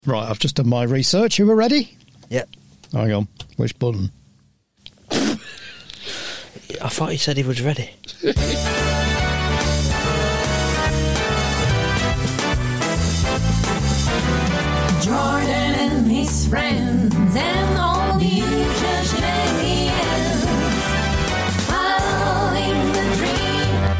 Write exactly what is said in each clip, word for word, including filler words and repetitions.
Right, I've just done my research. You were ready? Yep. Hang on. Which button? I thought he said he was ready. Jordan and his friends and all the usual shenanigans. Following the dream.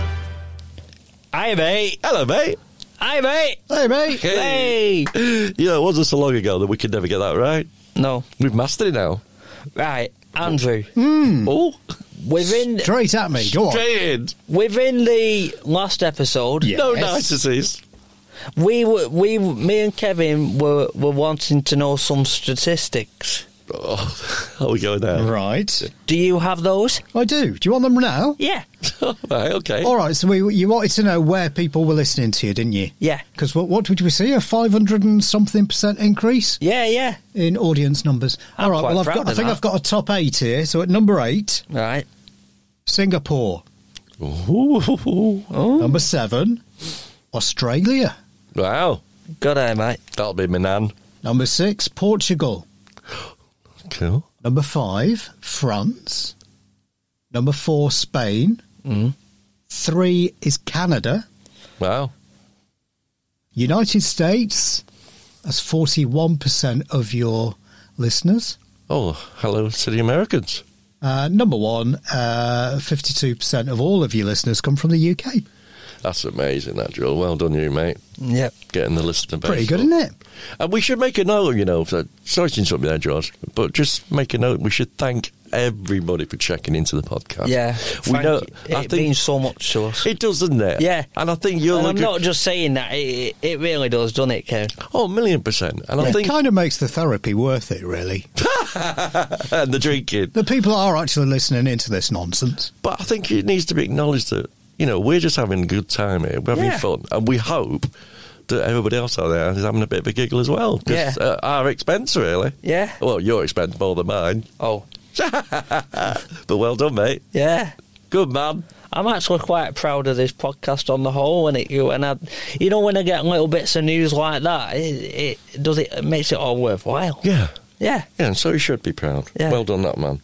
Hi, mate. Hello, mate. Hi, mate. Hey, mate. Hey. You know, it wasn't so long ago that we could never get that right. No. We've mastered it now. Right, Andrew. Oh, Within Straight at me. Go on. straight in. within the last episode, Yeah. No Yes. niceties. we were, we me and Kevin were were wanting to know some statistics. Oh, how are we going now? Right. Do you have those? I do. Do you want them now? Yeah. Right, okay. All right, so we, you wanted to know where people were listening to you, didn't you? Yeah. Because what, what did we see? A five hundred and something percent increase Yeah, yeah. in audience numbers. I'm All right, quite well, I've proud got, I of think that. I've got a top eight here. So at number eight, Right. Singapore. Ooh. Number seven, Australia. Wow. Good day, mate. That'll be my nan. Number six, Portugal. Cool. Number five, France. Number four, Spain. Mm. Three is Canada. Wow. United States has forty-one percent of your listeners. Oh, hello to the Americans. Uh, number one, uh, fifty-two percent of all of your listeners come from the U K. That's amazing, that, Joel. Well done, you, mate. Yep. Getting the listener base. Pretty good, up. isn't it? And we should make a note, you know, for, sorry to interrupt you there, George, but just make a note. We should thank everybody for checking into the podcast. Yeah. We Thank know. you. I It think means so much to us. it does, doesn't it? Yeah. And I think you're And I'm looking. not just saying that. It, it really does, doesn't it, Kevin? Oh, a million percent. And I It think. kind of makes the therapy worth it, really. and the drinking. The people are actually listening into this nonsense. But I think it needs to be acknowledged that, you know, we're just having a good time here. We're having Yeah. fun. And we hope that everybody else out there is having a bit of a giggle as well. 'Cause, Yeah. uh, our expense, really. Yeah. Well, your expense more than mine. Oh. But well done, mate. Yeah. Good man. I'm actually quite proud of this podcast on the whole, and it, and I, you know, when I get little bits of news like that, it, it does it, it makes it all worthwhile. Yeah. Yeah. Yeah, and so you should be proud. Yeah. Well done, that man.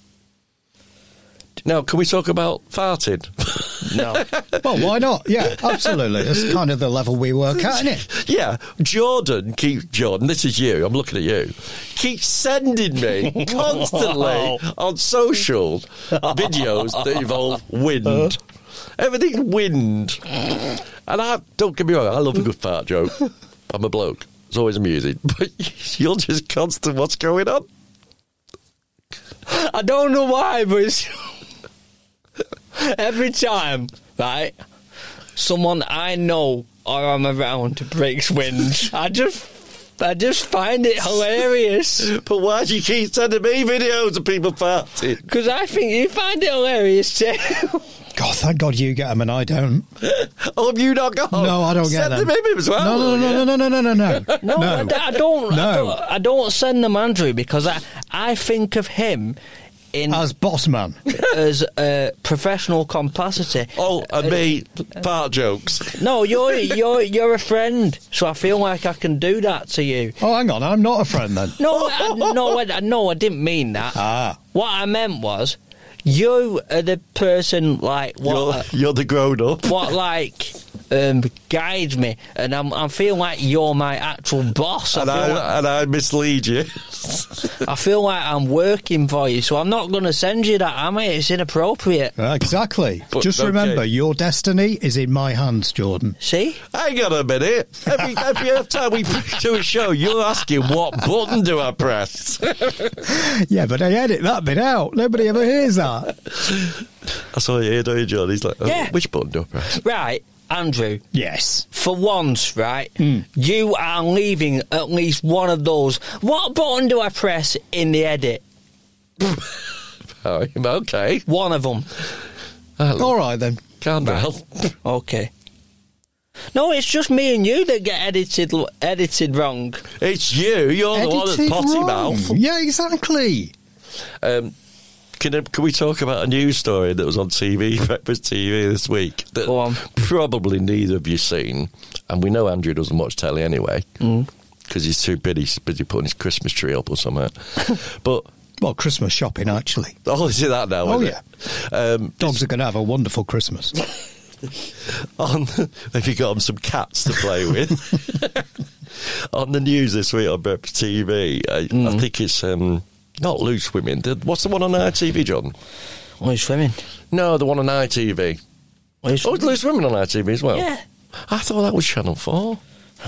Now, can we talk about farting? No. Well, why not? Yeah, absolutely. That's kind of the level we work at, isn't it? Yeah, Jordan keeps, Jordan, this is you, I'm looking at you, keeps sending me constantly on social videos that involve wind. Everything's wind. And I, don't get me wrong, I love a good fart joke. I'm a bloke. It's always amusing. But you're just constant, what's going on? I don't know why, but it's every time, right, someone I know or I'm around breaks wind, I just, I just find it hilarious. But why do you keep sending me videos of people farting? Because I think you find it hilarious too. God, thank God you get them and I don't. Oh, have you not got them? No, I don't get Send them. them in as well. No, no, no, no, no, no, no, no, no. No, I, d- I don't, I No. don't. I don't send them Andrew because I, I think of him in As boss man. as a professional capacity. Oh, and me, fart jokes. No, you're you're you're a friend, so I feel like I can do that to you. Oh, hang on, I'm not a friend then. No, I, no, I, no, I didn't mean that. Ah. What I meant was, you are the person like what, You're, you're the grown up. what like um, guides me, and I'm I feel like you're my actual boss. I And feel, like, I, and I mislead you. I feel like I'm working for you, so I'm not going to send you that, am I? It's inappropriate. Uh, exactly. But, Just okay. remember, your destiny is in my hands, Jordan. See? Hang on a minute. Every, every time we do a show, you're asking what button do I press? Yeah, but I edit that bit out. Nobody ever hears that. I saw you here, don't you, John? He's like, oh, Yeah. which button do I press? Right, Andrew. Yes. For once, right, you are leaving at least one of those. What button do I press in the edit? Oh, okay. One of them. Oh, All right, then. calm down. Okay. No, it's just me and you that get edited edited wrong. It's you. You're the one that's Edited potty wrong. mouth. Yeah, exactly. Um, can, I- can we talk about a news story that was on T V, Breakfast T V this week that Go on. probably neither of you seen, and we know Andrew doesn't watch telly anyway. Mm. because he's too busy, he's busy putting his Christmas tree up or something. But Well, Christmas shopping, actually. oh, is it that now? Oh, is yeah. It? Um, Dogs are going to have a wonderful Christmas. on have you got them some cats to play with? On the news this week on Breakfast T V, I, Mm. I think it's um, not Loose Women. The- What's the one on I T V, John? Oh, he's swimming. No, the one on I T V. Oh, he's Oh, it's Loose Women on I T V as well. Yeah. I thought that was Channel Four.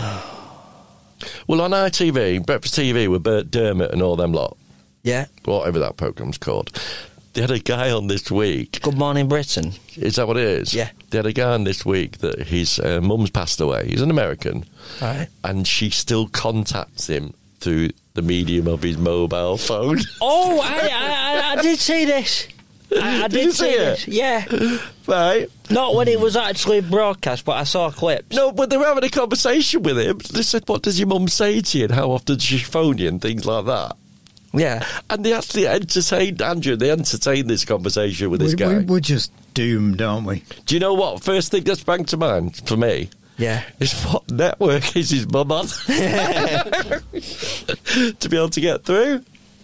Well, on I T V, Breakfast T V with Bert Dermot and all them lot, Yeah. whatever that programme's called. They had a guy on this week. Good Morning Britain. Is that what it is? Yeah. They had a guy on this week that his uh, mum's passed away. He's an American. Right. And she still contacts him through the medium of his mobile phone. Oh, I, I, I did see this. I, I did, Did you see this. it? Yeah. Right? Not when it was actually broadcast, but I saw clips. No, but they were having a conversation with him. They said, what does your mum say to you and how often does she phone you and things like that. Yeah. And they actually entertained, Andrew, they entertained this conversation with this we, guy. we, we're just doomed, aren't we? Do you know what? First thing that sprang to mind for me Yeah. is what network is his mum on? To be able to get through.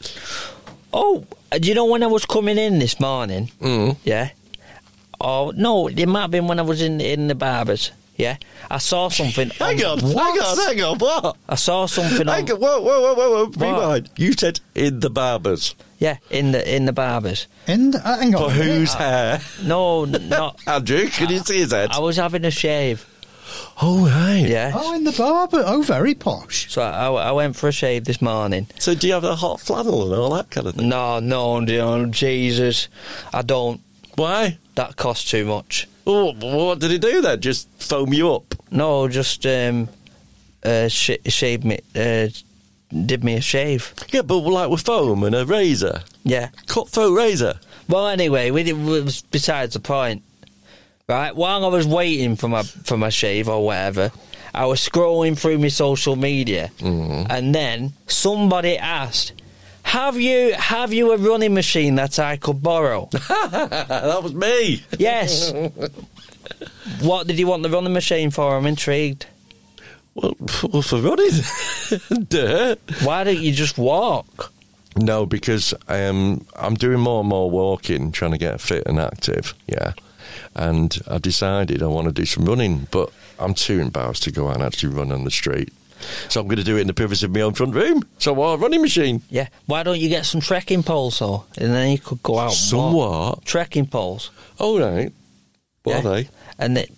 Oh, do you know when I was coming in this morning? Mm. Yeah. Oh, no, it might have been when I was in in the barbers. Yeah. I saw something. Hang on, hang on, hang on, what? I saw something on. Hang on, whoa, whoa, whoa, whoa, whoa, What? rewind. You said in the barbers. Yeah, in the in the barbers. In the, uh, hang on. For a minute. whose hair? No, n- not. Andrew, can you see his head? I was having a shave. Oh, right. Yeah. Oh, in the barber. Oh, very posh. So I, I went for a shave this morning. So do you have a hot flannel and all that kind of thing? No, no, no, Jesus, I don't. Why? That costs too much. Oh, what did he do then? Just foam you up? No, just um, uh, sh- shave me, uh, did me a shave. Yeah, but like with foam and a razor. Yeah. Cutthroat razor. Well, anyway, we did, it was besides the point. Right, while I was waiting for my for my shave or whatever, I was scrolling through my social media, Mm-hmm. and then somebody asked, "Have you have you a running machine that I could borrow?" That was me. Yes. What did you want the running machine for? I'm intrigued. Well, well for running. Duh. Why don't you just walk? No, because um, I'm doing more and more walking, trying to get fit and active, yeah. And I've decided I want to do some running, but I'm too embarrassed to go out and actually run on the street. So I'm going to do it in the privacy of my own front room. So I want a running machine. Yeah. Why don't you get some trekking poles, though? And then you could go out and Some walk. what? Trekking poles. Oh, right. What Yeah. are they? And it,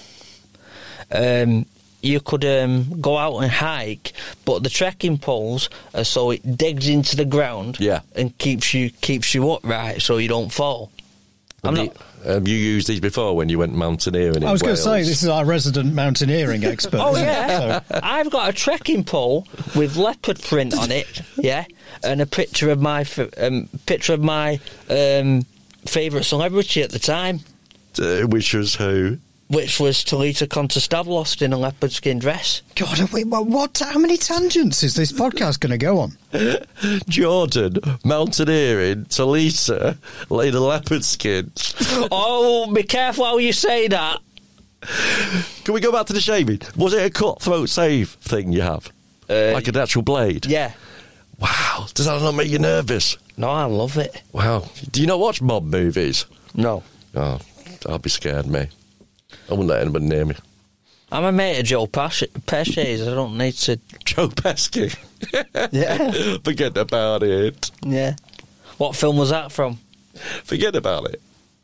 um, you could um, go out and hike, but the trekking poles are so it digs into the ground, Yeah. and keeps you keeps you upright so you don't fall. I'm Have not. you, have you used these before when you went mountaineering in I was going to Wales? say, this is our resident mountaineering expert. Oh isn't it? yeah, So- I've got a trekking pole with leopard print on it, yeah, and a picture of my f- um, picture of my um, favourite celebrity at the time, Uh, which was who? which was Talita Contostavlos in a leopard skin dress. God, are we, what, what? How many tangents is this podcast going to go on? Jordan, mountaineering, Talisa, laid a leopard skin. Oh, be careful how you say that. Can we go back to the shaving? Was it a cutthroat save thing you have? Uh, like an actual blade? Yeah. Wow. Does that not make you nervous? No, I love it. Wow. Do you not watch mob movies? No. Oh, I'll be scared, me. I wouldn't let anybody near me. I'm a mate of Joe Pesci. Pesci's. I don't need to... Joe Pesci. Yeah. Forget about it. Yeah. What film was that from? Forget about it.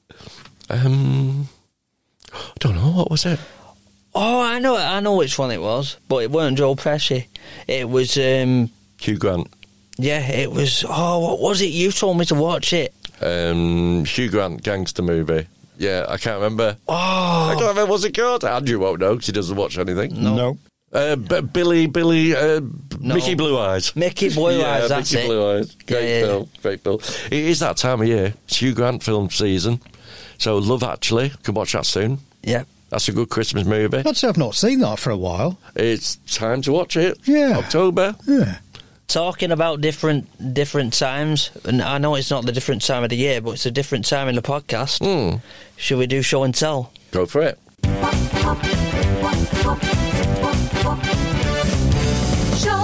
Um, I don't know. What was it? Oh, I know I know which one it was, but it weren't Joe Pesci. It was, um... Hugh Grant. yeah, it was... Oh, what was it? You told me to watch it. Um, Hugh Grant gangster movie. Yeah, I can't remember. I Oh. can't remember what's it called. Andrew won't know because he doesn't watch anything. No. Uh, B- Billy, Billy, uh, No. Mickey Blue Eyes. Mickey Blue yeah, Eyes, that's Mickey it. Blue Eyes. Great Yeah, yeah, film, great film. It is that time of year. It's Hugh Grant film season. So Love Actually, can watch that soon. Yeah. That's a good Christmas movie. Actually, I've not seen that for a while. It's time to watch it. Yeah. October. Yeah. Talking about different different times, and I know it's not the different time of the year, but it's a different time in the podcast. Mm. Should we do show and tell? Go for it. Show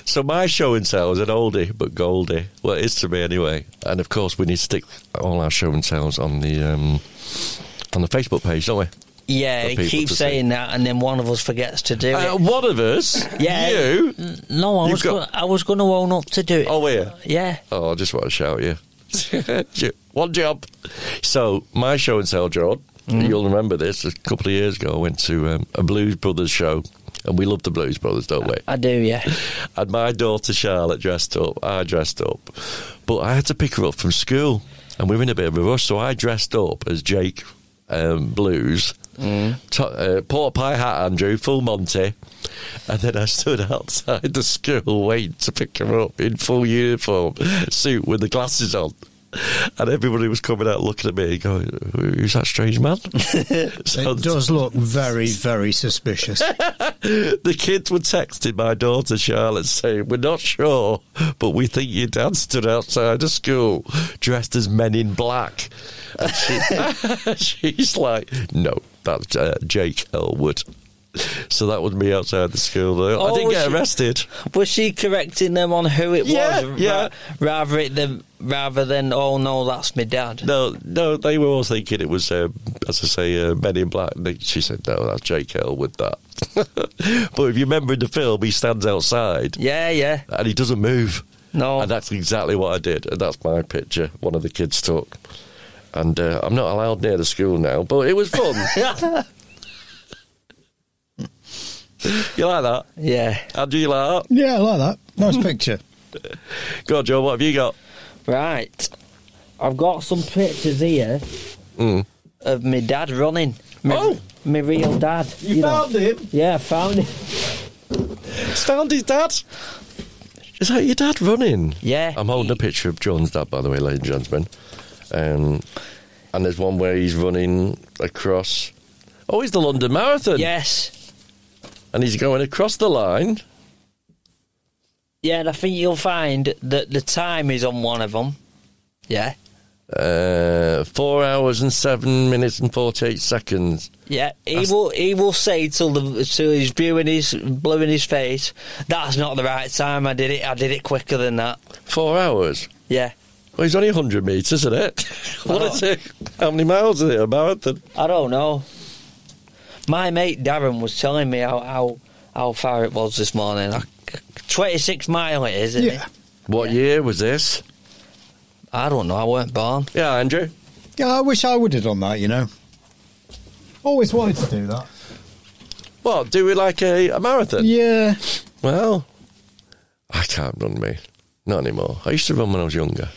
So my show and tell is an oldie but goldie. Well, it is to me anyway. And of course, we need to stick all our show and tells on the um, on the Facebook page, don't we? Yeah, For he people keeps to saying that, and then one of us forgets to do Uh, it. one of us, Yeah. you. No, I You've was got- gonna, I was going to own up to do it. Oh, yeah. Yeah. Oh, I just want to shout you. One job. So, my show and tell, John, you'll remember this, a couple of years ago, I went to um, a Blues Brothers show, and we love the Blues Brothers, don't we? I do, yeah. And my daughter Charlotte dressed up, I dressed up, but I had to pick her up from school, and we were in a bit of a rush, so I dressed up as Jake um, Blues, mm. to, uh, pork pie hat Andrew, full Monty, and then I stood outside the school waiting to pick her up in full uniform, suit with the glasses on. And everybody was coming out looking at me going, who's that strange man? So It does look very, very suspicious. the kids were texting my daughter Charlotte saying, we're not sure, but we think your dad stood outside of school dressed as Men in Black. And she, she's like, no, that's uh, Jake Elwood. So that was me outside the school. Though. I Oh, didn't get she- arrested. Was she correcting them on who it Yeah, was? yeah. ra- rather, it than, rather than, oh, no, that's my dad. No, no, they were all thinking it was, uh, as I say, uh, Men in Black. And they- she said, no, that's Jake Elwood, that. But if you remember in the film, he stands outside Yeah, yeah. and he doesn't move. No. And that's exactly what I did. And that's my picture one of the kids took. And uh, I'm not allowed near the school now, but it was fun. You like that? Yeah. Andrew, you like that? Yeah, I like that. Nice picture. Go on, Joe, what have you got? Right. I've got some pictures here Mm. of my dad running. My, Oh! my real dad. know. him? Yeah, I found it. He's found his dad. Is that your dad running? Yeah. I'm holding a picture of John's dad, by the way, ladies and gentlemen. Um, and there's one where he's running across... Oh, he's the London Marathon. Yes. And he's going across the line. Yeah, and I think you'll find that the time is on one of them. Yeah. Uh, four hours and seven minutes and forty-eight seconds. Yeah, he That's- will. He will say till the till he's viewing his blue in his face. That's not the right time. I did it. I did it quicker than that. Four hours? Yeah, Well, he's only one hundred metres, isn't it? What is it? How many miles is it? A marathon? I don't know. My mate Darren was telling me how how, how far it was this morning. Twenty-six mile it is, isn't Yeah. it? What year was this? I don't know. I weren't born. Yeah, Andrew. Yeah, I wish I would have done that, you know. Always wanted to do that. What, do we like a, a marathon? Yeah. Well, I can't run, me. Not anymore. I used to run when I was younger.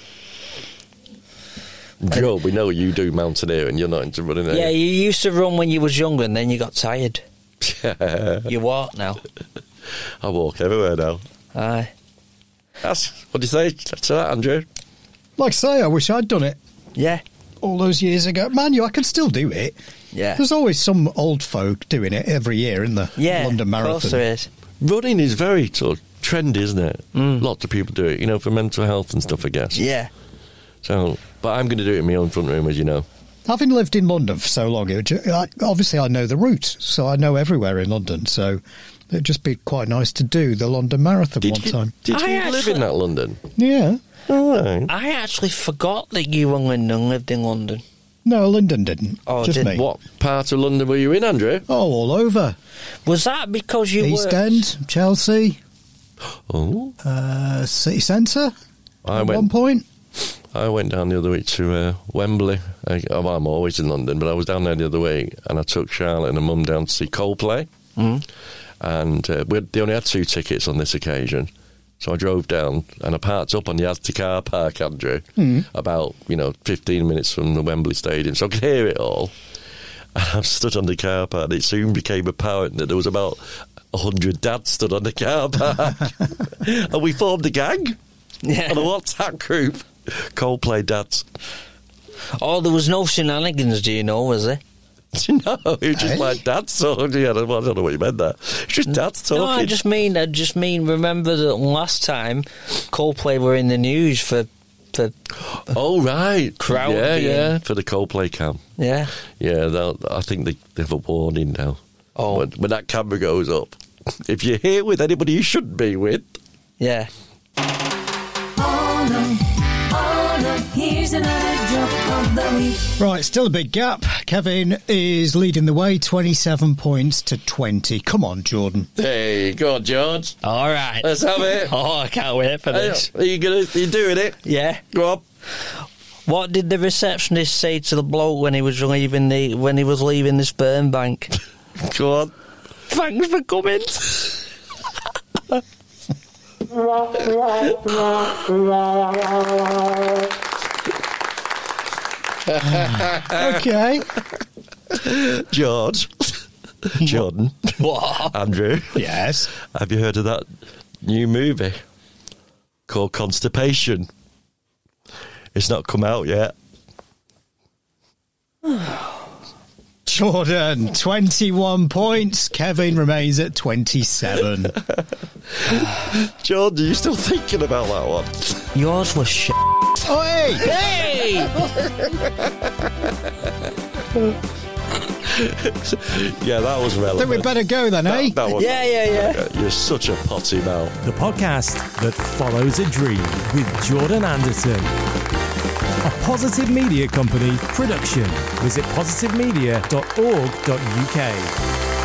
Joe, we know you do mountaineering. You're not into running, are Yeah, you? you used to run when you was younger, and then you got tired. Yeah. You walk now. I walk everywhere now. Aye. That's, what do you say to that, Andrew? Like I say, I wish I'd done it Yeah. all those years ago. Man, you, I can still do it. Yeah. There's always some old folk doing it every year in the Yeah. London Of Marathon. course there is. Running is very sort of trendy, isn't it? Mm. Lots of people do it, you know, for mental health and stuff, I guess. Yeah. So, but I'm going to do it in my own front room, as you know. Having lived in London for so long, it would, ju- I, obviously I know the route, so I know everywhere in London. So it'd just be quite nice to do the London Marathon Did one you, time. Did you I live actually- in that London? Yeah. All right. I actually forgot that you and Lyndon lived in London. No, London didn't. Oh, just did- me. What part of London were you in, Andrew? Oh, all over. Was that because you East worked... End, Chelsea, Oh, uh, City Centre I at went. one point. I went down the other week to uh, Wembley. I, oh, I'm always in London, but I was down there the other week, and I took Charlotte and her mum down to see Coldplay. Mm. And uh, we they only had two tickets on this occasion. So I drove down and I parked up on the Asda car park, Andrew, about, you know, fifteen minutes from the Wembley Stadium. So I could hear it all. And I stood on the car park and it soon became apparent that there was about one hundred dads stood on the car park. And we formed a gang Yeah. on a WhatsApp group. Coldplay dads. Oh, there was no shenanigans, do you know, was there? No, it was just Hey? like dads talking. Yeah, I don't I don't know what you meant there. It's just dads talking. No, I just mean, I just mean, remember that last time Coldplay were in the news for, for Oh, right. Crowd Yeah, being- yeah, for the Coldplay cam. yeah. Yeah, they'll- I think they, they have a warning now. Oh. When, when that camera goes up, if you're here with anybody you shouldn't be with, Yeah. Oh no, oh no, here's another joke of the week. Right, still a big gap. Kevin is leading the way, twenty-seven points to twenty. Come on, Jordan. Hey, go on, George. All right. Let's have it. Oh, I can't wait for Hey, this. Are you gonna? Are you doing it? Yeah. Go on. What did the receptionist say to the bloke when he was leaving the when he was leaving the sperm bank? Go on. Thanks for coming. Okay. George. Jordan. What? Andrew. Yes. Have you heard of that new movie called Constipation? It's not come out yet. Jordan, twenty-one points. Kevin remains at twenty-seven. Jordan, are you still thinking about that one? Yours was shit. Oh, hey! Hey! Yeah, that was I think relevant. we'd better go then, eh? That, that one, Yeah, yeah, yeah. You're such a potty mouth. The podcast that follows a dream with Jordan Anderson. A Positive Media Company production. Visit positive media dot org dot U K.